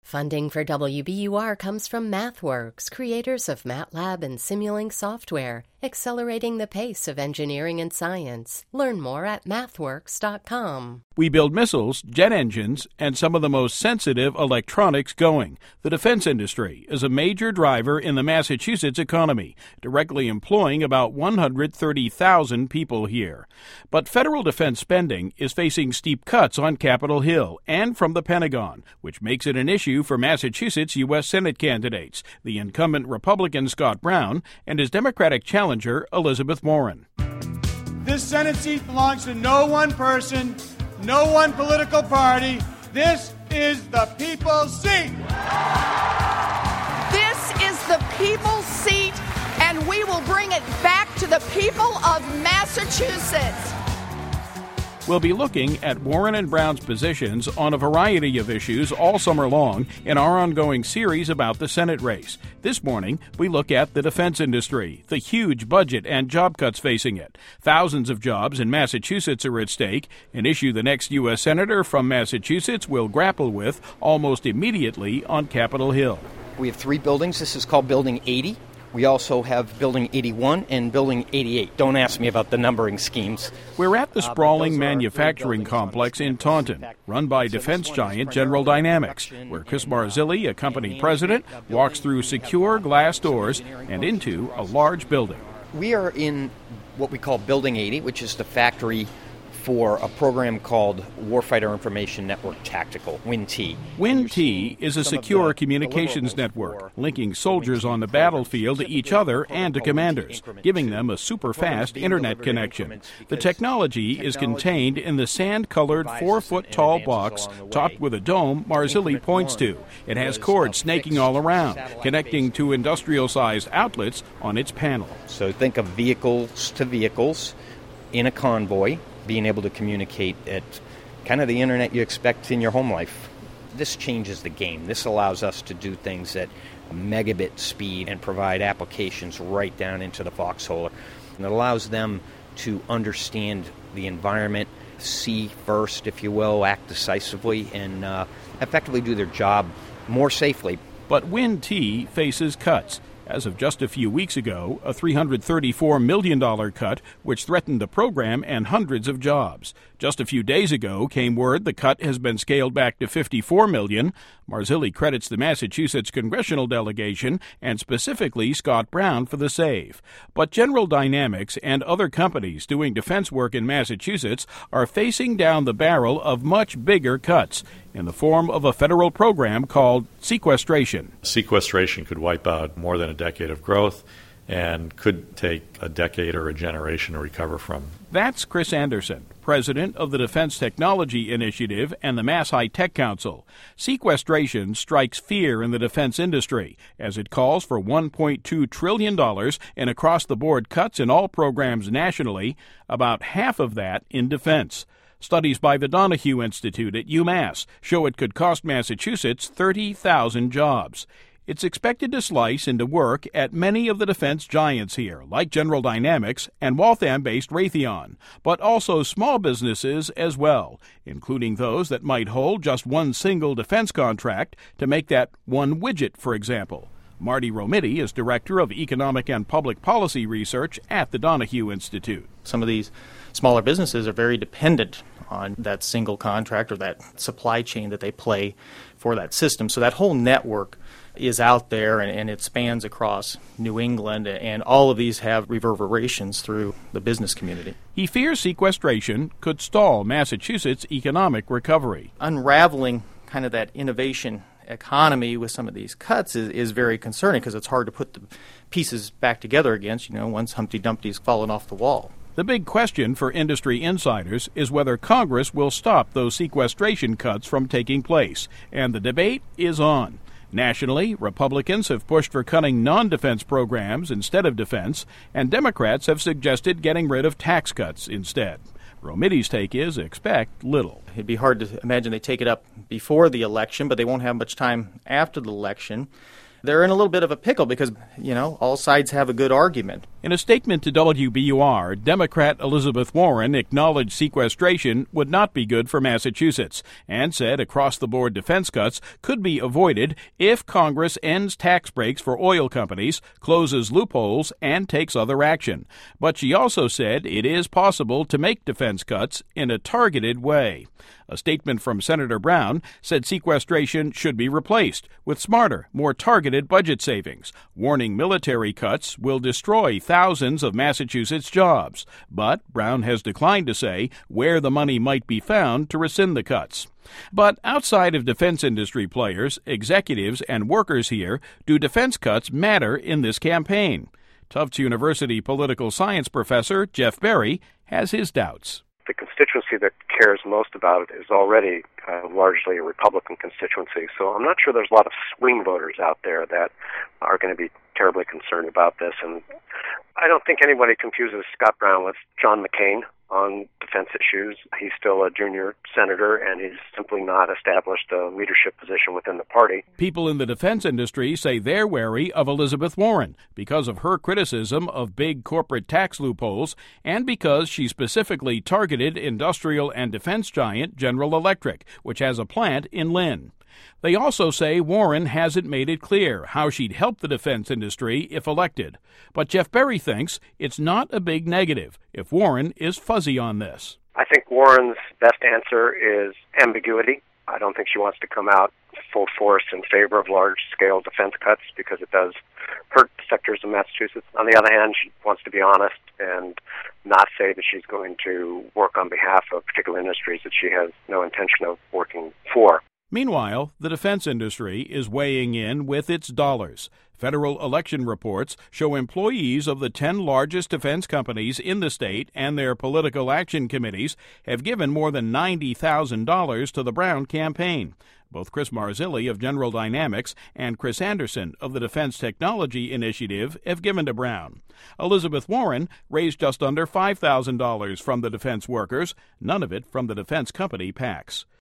Funding for WBUR comes from MathWorks, creators of MATLAB and Simulink software, accelerating the pace of engineering and science. Learn more at mathworks.com. We build missiles, jet engines, and some of the most sensitive electronics going. The defense industry is a major driver in the Massachusetts economy, directly employing about 130,000 people here. But federal defense spending is facing steep cuts on Capitol Hill and from the Pentagon, which makes it an issue for Massachusetts U.S. Senate candidates, the incumbent Republican Scott Brown and his Democratic challenger Elizabeth Warren. This Senate seat belongs to no one person, no one political party. This is the people's seat. This is the people's seat, and we will bring it back to the people of Massachusetts. We'll be looking at Warren and Brown's positions on a variety of issues all summer long in our ongoing series about the Senate race. This morning, we look at the defense industry, the huge budget and job cuts facing it. Thousands of jobs in Massachusetts are at stake, an issue the next U.S. Senator from Massachusetts will grapple with almost immediately on Capitol Hill. We have 3 buildings. This is called Building 80. We also have Building 81 and Building 88. Don't ask me about the numbering schemes. We're at the sprawling manufacturing complex in Taunton, run by defense giant General Dynamics, where Chris Marzilli, a company president, walks through secure glass doors and into a large building. We are in what we call Building 80, which is the factory for a program called Warfighter Information Network Tactical, WIN-T. WIN-T is a secure communications network, linking soldiers on the battlefield to each other and to commanders, giving them a super-fast internet connection. The technology is contained in the sand-colored 4-foot-tall box topped with a dome Marzilli points to. It has cords snaking all around, connecting to industrial-sized outlets on its panel. So think of vehicles to vehicles in a convoy, being able to communicate at kind of the internet you expect in your home life. This changes the game. This allows us to do things at a megabit speed and provide applications right down into the foxhole. And it allows them to understand the environment, see first, if you will, act decisively, and effectively do their job more safely. But WIN-T faces cuts. As of just a few weeks ago, a $334 million cut, which threatened the program and hundreds of jobs. Just a few days ago came word the cut has been scaled back to $54 million. Marzilli credits the Massachusetts congressional delegation and specifically Scott Brown for the save. But General Dynamics and other companies doing defense work in Massachusetts are facing down the barrel of much bigger cuts in the form of a federal program called sequestration. Sequestration could wipe out more than a decade of growth and could take a decade or a generation to recover from. That's Chris Anderson, president of the Defense Technology Initiative and the Mass High Tech Council. Sequestration strikes fear in the defense industry as it calls for $1.2 trillion in across-the-board cuts in all programs nationally, about half of that in defense. Studies by the Donahue Institute at UMass show it could cost Massachusetts 30,000 jobs. It's expected to slice into work at many of the defense giants here, like General Dynamics and Waltham-based Raytheon, but also small businesses as well, including those that might hold just one single defense contract to make that one widget, for example. Marty Romiti is Director of Economic and Public Policy Research at the Donahue Institute. Some of these smaller businesses are very dependent on that single contract or that supply chain that they play for that system. So that whole network is out there, and it spans across New England, and all of these have reverberations through the business community. He fears sequestration could stall Massachusetts' economic recovery. Unraveling kind of that innovation economy with some of these cuts is very concerning because it's hard to put the pieces back together again, once Humpty Dumpty's fallen off the wall. The big question for industry insiders is whether Congress will stop those sequestration cuts from taking place, and the debate is on. Nationally, Republicans have pushed for cutting non-defense programs instead of defense, and Democrats have suggested getting rid of tax cuts instead. Romiti's take is expect little. It'd be hard to imagine they take it up before the election, but they won't have much time after the election. They're in a little bit of a pickle because, all sides have a good argument. In a statement to WBUR, Democrat Elizabeth Warren acknowledged sequestration would not be good for Massachusetts and said across-the-board defense cuts could be avoided if Congress ends tax breaks for oil companies, closes loopholes, and takes other action. But she also said it is possible to make defense cuts in a targeted way. A statement from Senator Brown said sequestration should be replaced with smarter, more targeted budget savings, warning military cuts will destroy thousands of Massachusetts jobs. But Brown has declined to say where the money might be found to rescind the cuts. But outside of defense industry players, executives, and workers here, do defense cuts matter in this campaign? Tufts University political science professor Jeff Berry has his doubts. The constituency that cares most about it is already largely a Republican constituency, so I'm not sure there's a lot of swing voters out there that are going to be terribly concerned about this. And I don't think anybody confuses Scott Brown with John McCain on defense issues. He's still a junior senator, and he's simply not established a leadership position within the party. People in the defense industry say they're wary of Elizabeth Warren because of her criticism of big corporate tax loopholes and because she specifically targeted industrial and defense giant General Electric, which has a plant in Lynn. They also say Warren hasn't made it clear how she'd help the defense industry if elected. But Jeff Berry thinks it's not a big negative if Warren is fuzzy on this. I think Warren's best answer is ambiguity. I don't think she wants to come out full force in favor of large-scale defense cuts because it does hurt sectors of Massachusetts. On the other hand, she wants to be honest and not say that she's going to work on behalf of particular industries that she has no intention of working for. Meanwhile, the defense industry is weighing in with its dollars. Federal election reports show employees of the 10 largest defense companies in the state and their political action committees have given more than $90,000 to the Brown campaign. Both Chris Marzilli of General Dynamics and Chris Anderson of the Defense Technology Initiative have given to Brown. Elizabeth Warren raised just under $5,000 from the defense workers, none of it from the defense company PACs.